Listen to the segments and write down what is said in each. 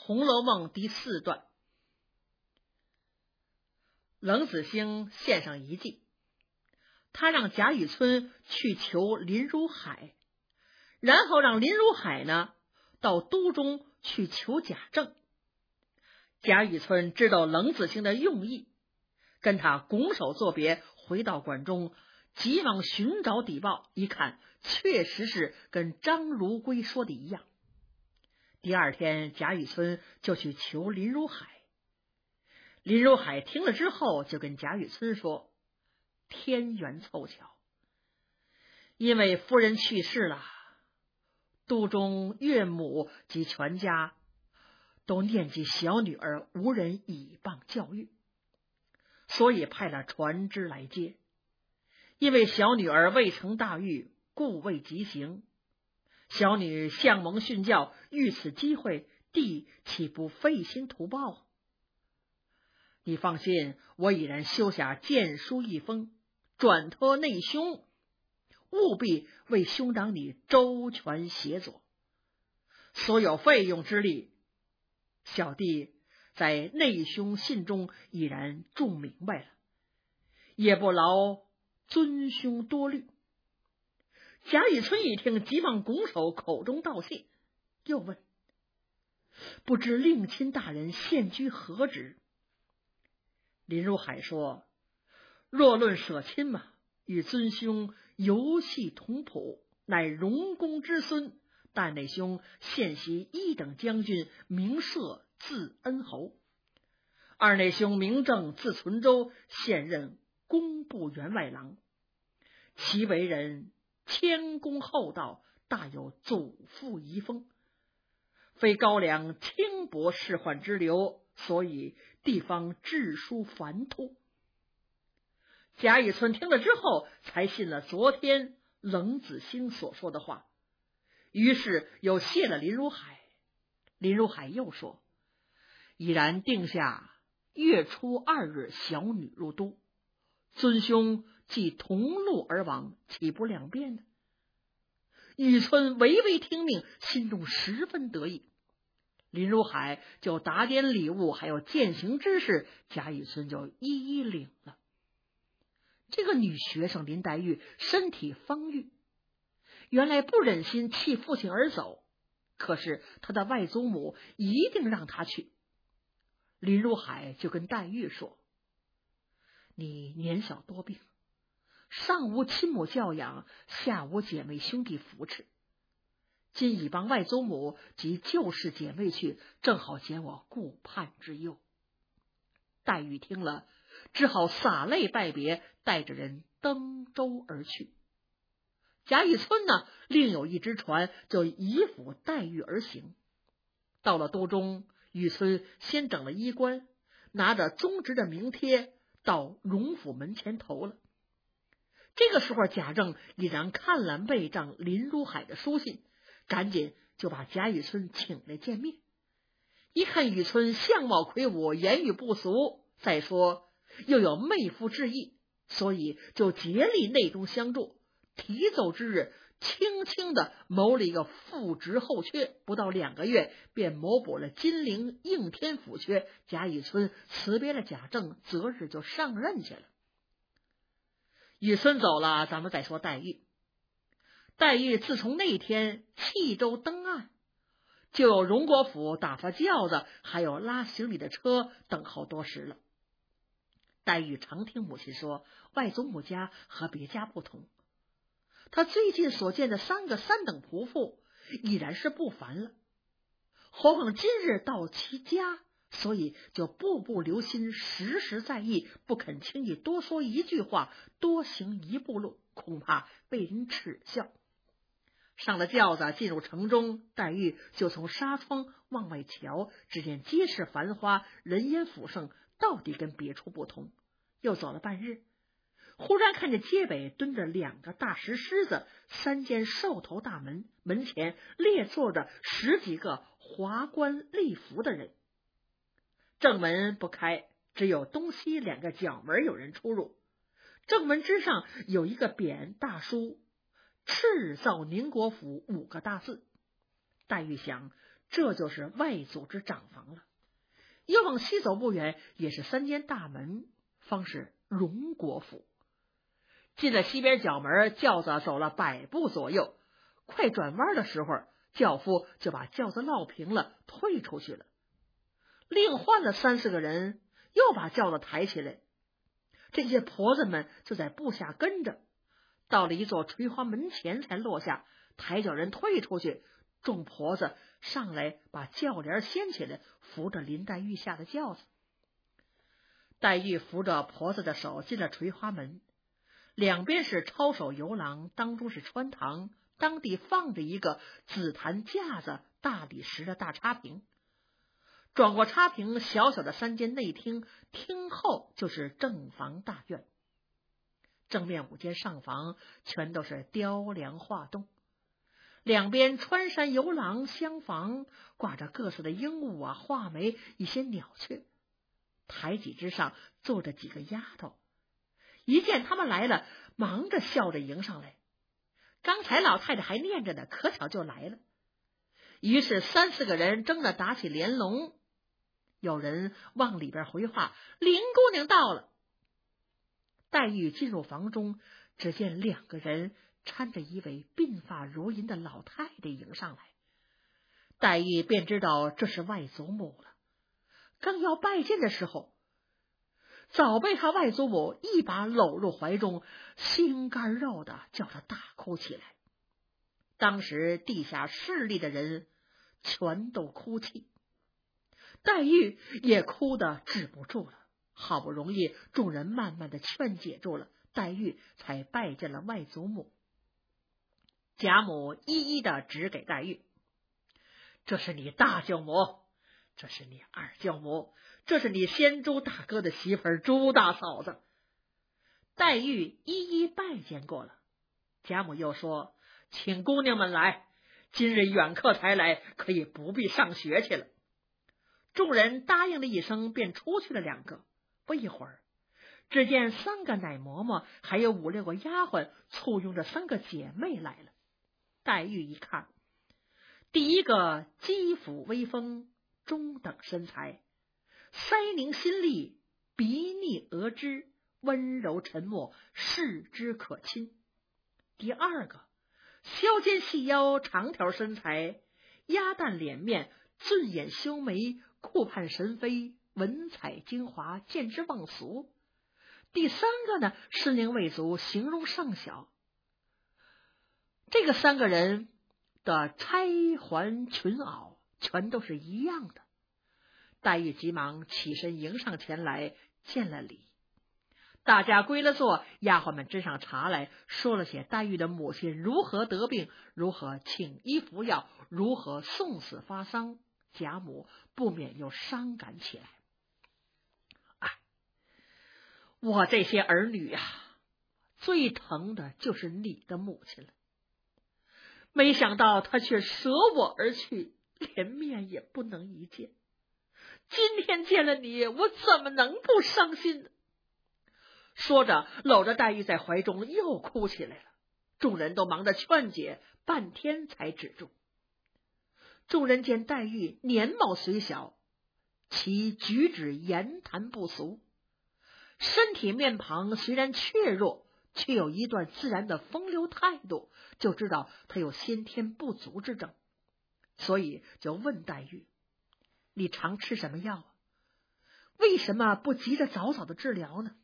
红楼梦》第4段。冷子兴献上一计，他让贾雨村去求林如海，然后让林如海呢到都中去求贾政。贾雨村知道冷子兴的用意，跟他拱手作别，回到馆中，急忙寻找底报，一看确实是跟张如圭说的一样。第二天，贾雨村就去求林如海。林如海听了之后，就跟贾雨村说：天缘凑巧，因为夫人去世了，都中岳母及全家都念及小女儿无人倚傍教育，所以派了船只来接。因为小女儿未成大狱，故未及行。小女向蒙训教，遇此机会，弟岂不费心图报？你放心，我已然修下荐书一封，转托内兄，务必为兄长你周全协佐。所有费用之力，小弟在内兄信中已然注明白了，也不劳尊兄多虑。贾雨村一听，急忙拱手，口中道谢，又问：不知令亲大人现居何职？林如海说：若论舍亲嘛，与尊兄游戏同谱，乃荣公之孙。但内兄现袭1等将军，名赦，字恩侯。二内兄名正，字存周，现任工部员外郎。其为人谦恭厚道，大有祖父遗风，非高粱轻薄仕宦之流，所以地方治书繁突。贾雨村听了之后，才信了昨天冷子兴所说的话，于是又谢了林如海。林如海又说：已然定下月初2日小女入都，尊兄既同路而往，岂不两便呢？雨村微微听命，心中十分得意。林如海就打点礼物，还有饯行之事，贾雨村就一一领了。这个女学生林黛玉身体方愈，原来不忍心弃父亲而走，可是她的外祖母一定让她去。林如海就跟黛玉说：你年小多病，上无亲母教养，下无姐妹兄弟扶持，今已帮外祖母及旧氏姐妹去，正好减我顾盼之忧。黛玉听了，只好洒泪拜别，带着人登舟而去。贾雨村呢，另有一只船，就依附黛玉而行。到了都中，雨村先整了衣冠，拿着宗侄的名帖到荣府门前投了。这个时候，贾政已然看了妹丈林如海的书信，赶紧就把贾雨村请来见面。一看雨村相貌魁梧，言语不俗，再说又有妹夫之意，所以就竭力内中相助。提奏之日，轻轻的谋了一个副职后缺，不到2个月便谋补了金陵应天府缺。贾雨村辞别了贾政，择日就上任去了。雨村走了，咱们再说黛玉。黛玉自从那天弃舟登岸，就有荣国府打发轿子，还有拉行李的车等候多时了。黛玉常听母亲说，外祖母家和别家不同，她最近所见的3个3等仆妇已然是不凡了，何况今日到其家，所以就步步留心，时时在意，不肯轻易多说一句话，多行一步路，恐怕被人耻笑。上了轿子，进入城中，黛玉就从纱窗往外瞧，只见街市繁花，人烟府盛，到底跟别处不同。又走了半日，忽然看见街北蹲着2个大石狮子，3间兽头大门，门前列坐着10几个华冠丽服的人。正门不开，只有东西2个角门有人出入。正门之上有一个匾，大书赤造宁国府5个大字。黛玉想， 这就是外祖之长房了。又往西走不远，也是3间大门，方是荣国府。进了西边角门，轿子走了100步左右，快转弯的时候，轿夫就把轿子落平了，退出去了。另换了3、4个人，又把轿子抬起来。这些婆子们就在步下跟着，到了一座垂花门前才落下，抬轿人退出去，众婆子上来把轿帘掀起来，扶着林黛玉下的轿子。黛玉扶着婆子的手进了垂花门，两边是抄手游廊，当中是穿堂，当地放着一个紫檀架子、大理石的大插屏。转过插屏，小小的3间内厅，厅后就是正房大院。正面5间上房全都是雕梁画栋，两边穿山游廊厢房挂着各色的鹦鹉啊、画眉、一些鸟雀。台几之上坐着几个丫头，一见他们来了，忙着笑着迎上来。刚才老太太还念着呢，可巧就来了。于是3、4个人争着打起连笼。有人往里边回话：“林姑娘到了。”黛玉进入房中，只见2个人搀着一位鬓发如银的老太太迎上来。黛玉便知道这是外祖母了。刚要拜见的时候，早被他外祖母一把搂入怀中，心肝肉的叫他大哭起来。当时地下势力的人全都哭泣，黛玉也哭得止不住了。好不容易众人慢慢的劝解住了，黛玉才拜见了外祖母。贾母一一的指给黛玉：“这是你大舅母，这是你二舅母，这是你先朱大哥的媳妇儿朱大嫂子。”黛玉一一拜见过了。贾母又说：“请姑娘们来，今日远客才来，可以不必上学去了。”众人答应了一声，便出去了2个。不一会儿，只见3个奶嬷嬷还有5、6个丫鬟簇拥着3个姐妹来了。黛玉一看，第一个肌肤微丰，中等身材，腮凝心力，鼻腻额脂，温柔沉默，视之可亲。第二个削肩细腰，长条身材，鸭蛋脸面，俊眼修眉，顾盼神飞，文采精华，见之忘俗。第3个呢，身龄未足，形容尚小。这个3个人的钗环裙袄全都是一样的。黛玉急忙起身迎上前来，见了礼。大家归了座，丫鬟们斟上茶来，说了些黛玉的母亲如何得病，如何请医服药，如何送死发丧。贾母不免又伤感起来。我这些儿女啊，最疼的就是你的母亲了。没想到她却舍我而去，连面也不能一见。今天见了你，我怎么能不伤心呢？说着，搂着黛玉在怀中又哭起来了。众人都忙着劝解，半天才止住。众人见黛玉年貌虽小，其举止言谈不俗，身体面庞虽然怯弱，却有一段自然的风流态度，就知道她有先天不足之症，所以就问黛玉：“你常吃什么药啊？为什么不急着早早的治疗呢？”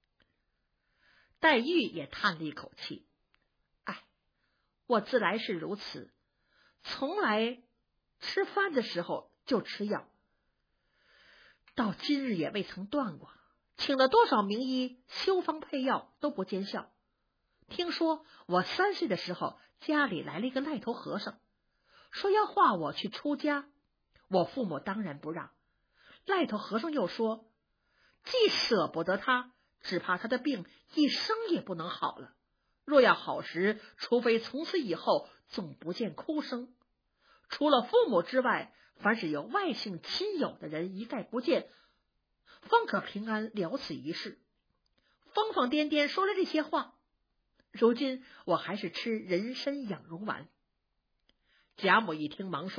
黛玉也叹了一口气：“哎，我自来是如此，从来吃饭的时候就吃药，到今日也未曾断过。请了多少名医修方配药都不见效。听说我3岁的时候，家里来了一个赖头和尚，说要化我去出家，我父母当然不让。赖头和尚又说，既舍不得他，只怕他的病一生也不能好了。若要好时，除非从此以后总不见哭声，除了父母之外，凡是有外姓亲友的人一概不见，方可平安了此一事。疯疯癫癫说了这些话，如今我还是吃人参养荣丸。贾母一听，忙说：“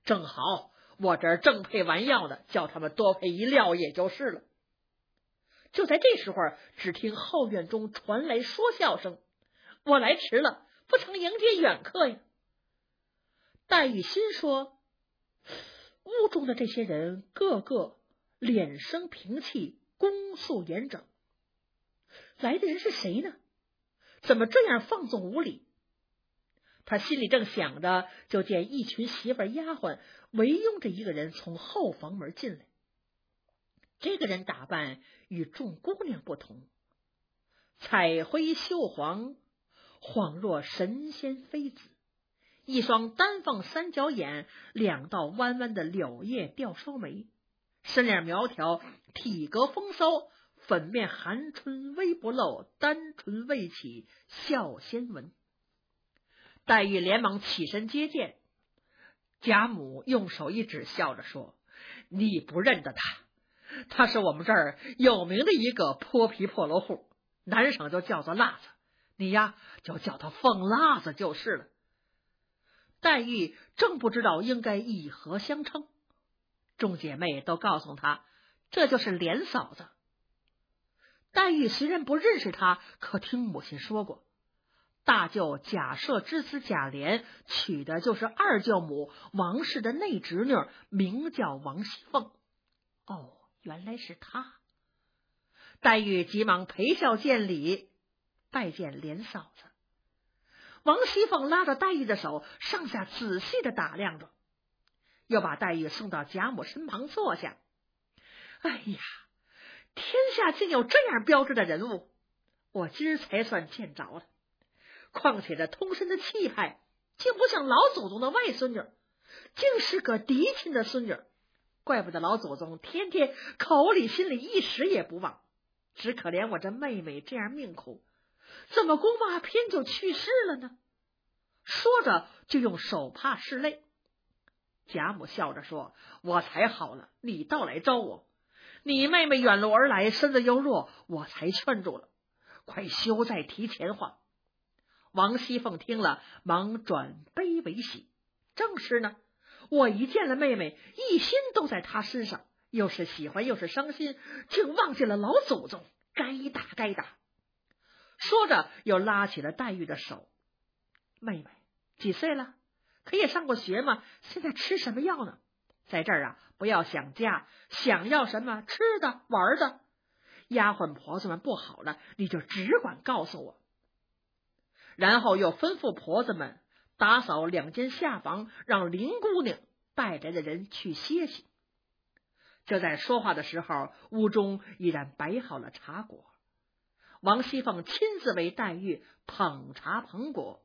正好我这儿正配完药呢，叫他们多配一料也就是了。就在这时候，只听后院中传来说笑声：“我来迟了，不曾迎接远客呀。”黛玉心说，屋中的这些人个个脸生平气，恭肃严整，来的人是谁呢？怎么这样放纵无礼？他心里正想着，就见一群媳妇丫鬟围拥着一个人从后房门进来。这个人打扮与众姑娘不同，彩辉绣黄，恍若神仙妃子，一双丹凤三角眼，两道弯弯的柳叶吊梢眉，身脸苗条，体格风骚，粉面含春微不露，单唇未起笑先闻。黛玉连忙起身接见，贾母用手一指，笑着说：“你不认得他，他是我们这儿有名的一个泼皮破落户，南省就叫做辣子，你呀就叫他凤辣子就是了。”黛玉正不知道应该以何相称，众姐妹都告诉她，这就是莲嫂子。黛玉虽然不认识她，可听母亲说过，大舅贾赦之子贾琏娶的就是二舅母王氏的内侄女，名叫王熙凤。哦，原来是她。黛玉急忙陪笑见礼，拜见莲嫂子。王熙凤拉着黛玉的手，上下仔细的打量着，又把黛玉送到贾母身旁坐下。哎呀，天下竟有这样标致的人物，我今儿才算见着了。况且这通身的气派，竟不像老祖宗的外孙女，竟是个嫡亲的孙女，怪不得老祖宗天天口里心里一时也不忘。只可怜我这妹妹这样命苦，怎么公妈偏就去世了呢？说着就用手帕拭泪。贾母笑着说：“我才好了，你倒来招我。你妹妹远路而来，身子又弱，我才劝住了，快休再提前话。”王熙凤听了，忙转悲为喜。正是呢，我一见了妹妹，一心都在她身上，又是喜欢又是伤心，竟忘记了老祖宗，该打该打。说着又拉起了黛玉的手：“妹妹几岁了？可以上过学吗？现在吃什么药呢？在这儿啊，不要想家，想要什么吃的玩的，丫鬟婆子们不好了，你就只管告诉我。”然后又吩咐婆子们打扫两间下房，让林姑娘带来的人去歇息。就在说话的时候，屋中已然摆好了茶果，王熙凤亲自为黛玉捧茶捧果。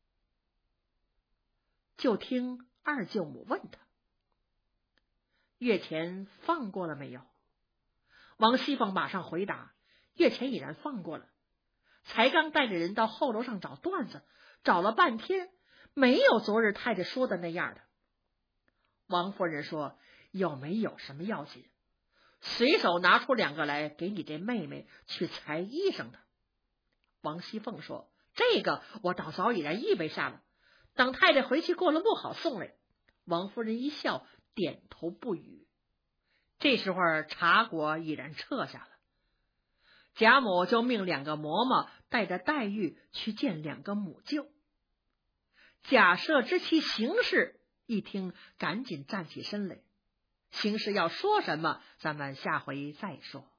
就听二舅母问她：“月前放过了没有？”王熙凤马上回答：“月前已然放过了，才刚带着人到后楼上找段子，找了半天，没有昨日太太说的那样的。”王夫人说：“有没有什么要紧？随手拿出2个来，给你这妹妹去裁衣裳的。”王熙凤说：“这个我倒早已然预备下了，等太太回去过了路好送来。”王夫人一笑，点头不语。这时候茶果已然撤下了，贾母就命2个嬷嬷带着黛玉去见2个母舅。贾赦之妻邢氏一听，赶紧站起身来。邢氏要说什么，咱们下回再说。